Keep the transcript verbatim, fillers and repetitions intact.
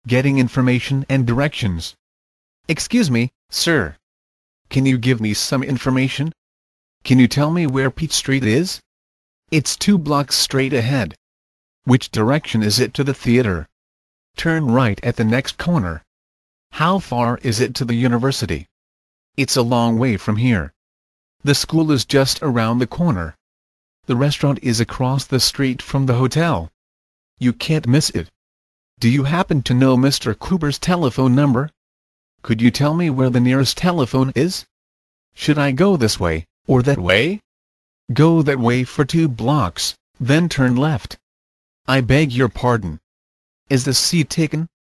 getting information and directions. Excuse me, sir. Can you give me some information? Can you tell me where Peach Street is? It's two blocks straight ahead. Which direction is it to the theater? Turn right at the next corner. How far is it to the university? It's a long way from here. The school is just around the corner. The restaurant is across the street from the hotel. You can't miss it. Do you happen to know Mister Cooper's telephone number? Could you tell me where the nearest telephone is? Should I go this way, or that way? Go that way for two blocks, then turn left. I beg your pardon. Is the seat taken?